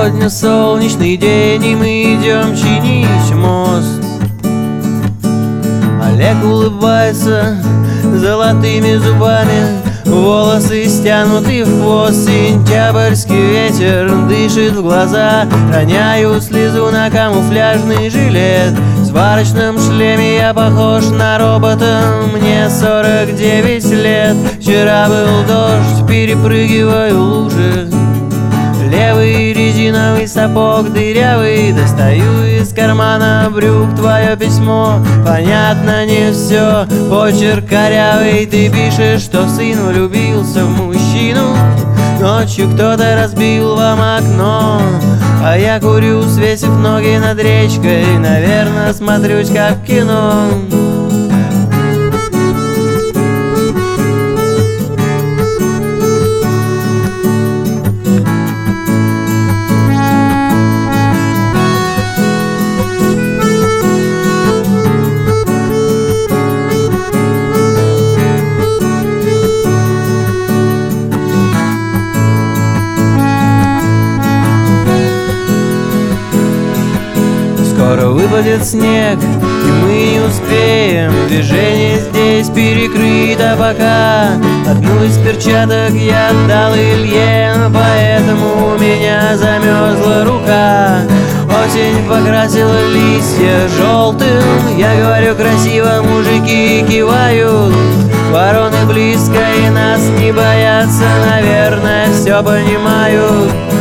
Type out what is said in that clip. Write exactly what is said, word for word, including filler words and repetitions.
Сегодня солнечный день, и мы идем чинить мост. Олег улыбается золотыми зубами, волосы стянуты в хвост. Сентябрьский ветер дышит в глаза, роняю слезу на камуфляжный жилет. В сварочном шлеме я похож на робота, мне сорок девять лет. Вчера был дождь, перепрыгиваю лужи. Левый резиновый сапог дырявый, достаю из кармана брюк твое письмо. Понятно не все, почерк корявый. Ты пишешь, что сын влюбился в мужчину. Ночью кто-то разбил вам окно, а я курю, свесив ноги над речкой. Наверное, смотрюсь как в кино. Скоро выпадет снег, и мы не успеем. Движение здесь перекрыто пока. Одну из перчаток я отдал Илье, поэтому у меня замерзла рука. Осень покрасила листья желтым. Я говорю красиво, мужики кивают. Вороны близко и нас не боятся, наверное, все понимают.